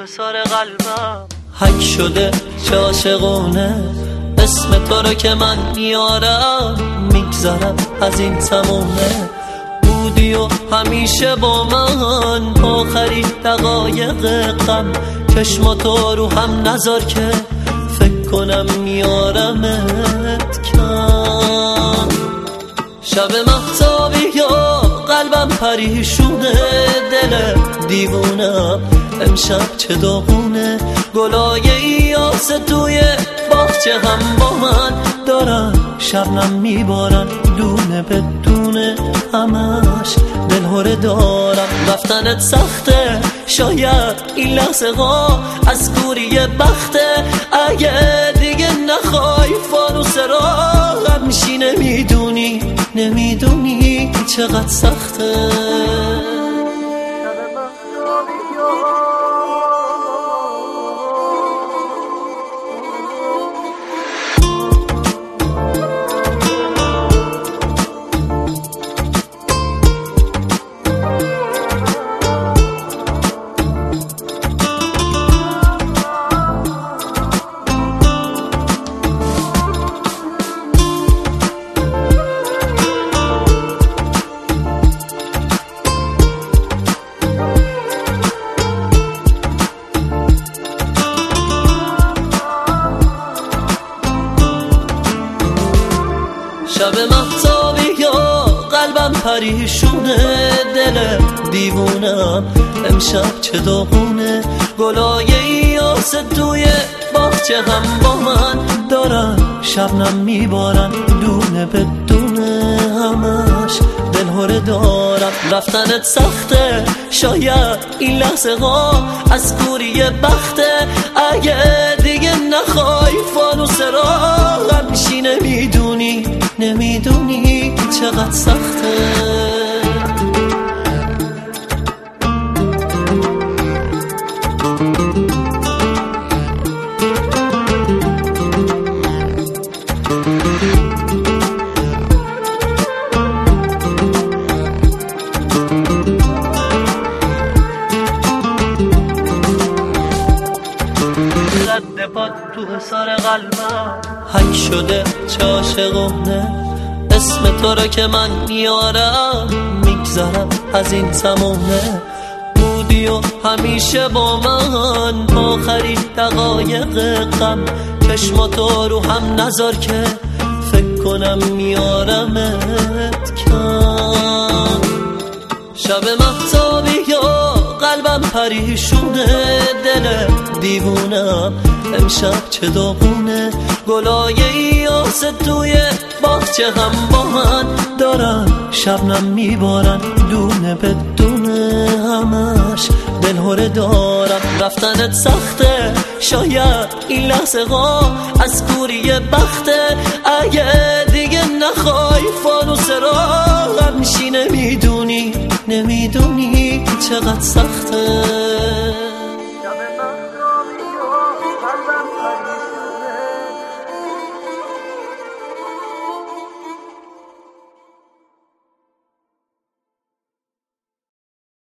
حصار قلبم حک شده چه عاشقونه، اسم تو رو که من میارم میگذرم از این تمومه. بودی و همیشه با من آخری دقایق غم، چشماتو رو هم نذار که فکر کنم میارمت کم. شب مهتابی یا قلبم پریشونه، دل دیوونم امشب چه داغونه. گلای یاس توی باغچه هم با من دارن، شبنم میبارن دونه به دونه، همش دلهوره دارم. رفتنت سخته، شاید این لحظه ها از کوری بخته. اگه دیگه نخوای فانوس راهم میشی، نمیدونی چقدر سخته. شب مهتابی یا قلبم پریشونه، دل دیوونم امشب چه داغونه. گلای یاس توی باغچه هم با من دارن، شبنم میبارن دونه به دونه، همش دلهوره دارم. رفتنت سخته، شاید این لحظه ها از کوری بخته. اگه دیگه نخوای فانوس راهم میشی، نمیدونی چقدر سخته. پاد تو حصار قلبم حک شده چه عاشقونه، اسم تو رو که من میارم میگذرم از این تمومه. بودی و همیشه با من آخری دقایق غم، چشماتو رو هم نذار که فکر کنم میارمت کم. شب مهتابی یا قلبم پریشونه، دل دیوونم امشب چه داغونه. گلای یاس توی باغچه هم با من دارن، شبنم میبارن دونه به دونه، همش دلهوره دارم. رفتنت سخته، شاید این لحظه ها از کوری بخته. اگه دیگه نخوای فانوس راهم میشی، نمیدونی چقدر سخته.